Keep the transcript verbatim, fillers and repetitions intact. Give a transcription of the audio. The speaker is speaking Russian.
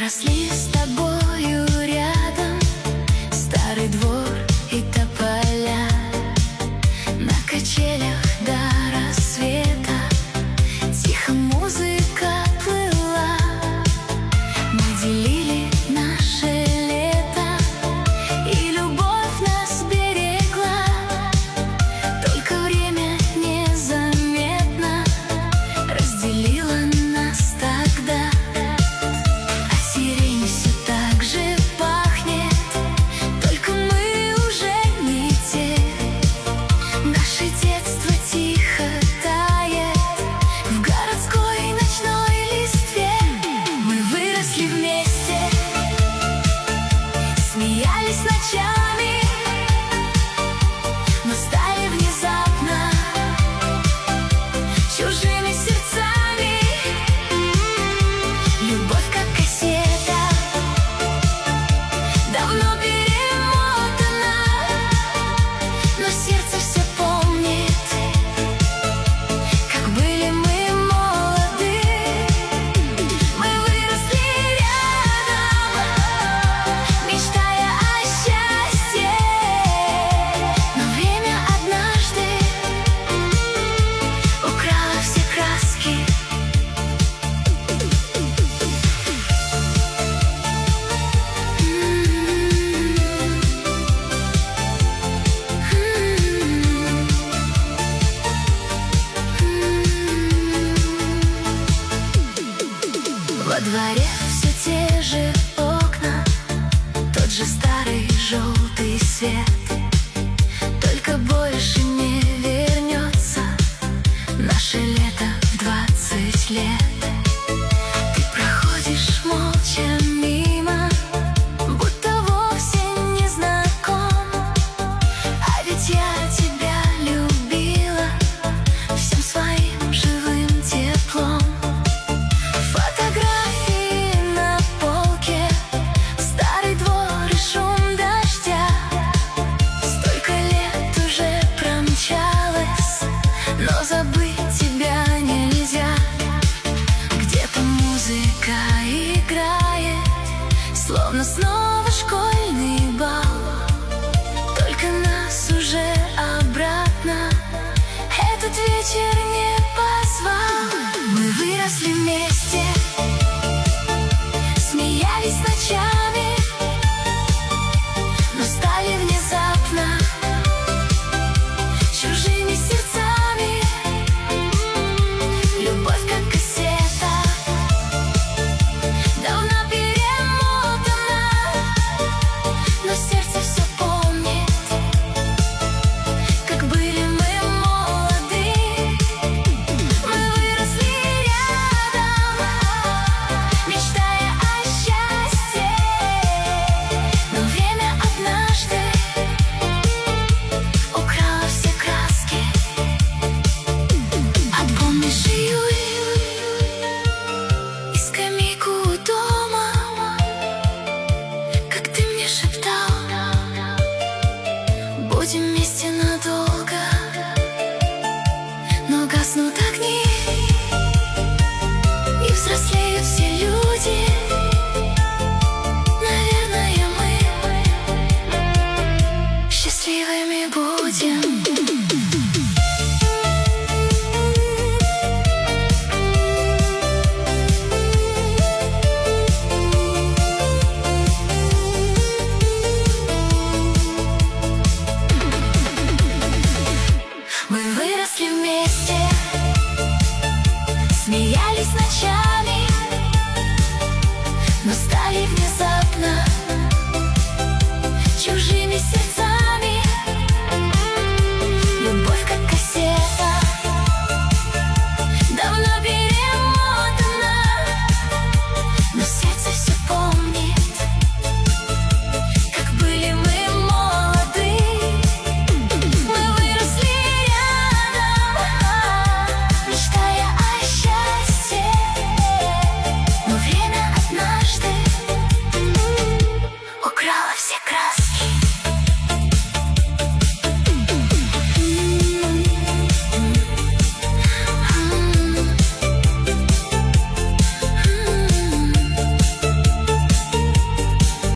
росли с тобою рядом, старый двор и тополя. На качелях до рассвета тихо музыка плыла. Мы делили наше лето, и любовь нас берегла. Только время незаметно разделило нас тогда. А сирень все так же пахнет, только мы уже не те. Наше детство тихо тает в городской ночной листве. Мы выросли вместе, смеялись ночами, но стали внезапно чужими сердцами. Любовь как кассета, давно перемотана, но сердце все помнит, как были мы молоды. Мы выросли рядом, мечтая о счастье, но время однажды украло все краски. Во дворе все те же окна, тот же старый желтый свет. Только больше не вернется наше лето в двадцать лет. Ты проходишь молча мимо, будто вовсе не знаком. А ведь я тебя любила всем своим живым теплом. Фотографии на полке, старый двор и шум дождя. Столько лет уже промчалось, но забыть тебя нельзя. Где-то музыка играет, словно снова школьный бал. Только нас уже обратно этот вечер не позвал. Мы выросли вместе, смеялись ночами, но стали внезапно чужими сердцами. Любовь как кассета, давно перемотана, но сердце все помнит, как были мы молоды. Мы выросли рядом, мечтая о счастье, но время однажды украло все краски. А помнишь июль и скамейку у дома, как ты мне шептал: будем вместе надолго. Но гаснут огни, и взрослеют все люди. Наверное, мы счастливыми будем. Мы выросли вместе, смеялись ночами, но стали внезапно чужими сердцами. Любовь как кассета, давно перемотана, но сердце все помнит, как были мы молоды. Мы выросли рядом, мечтая о счастье, но время однажды украло все краски.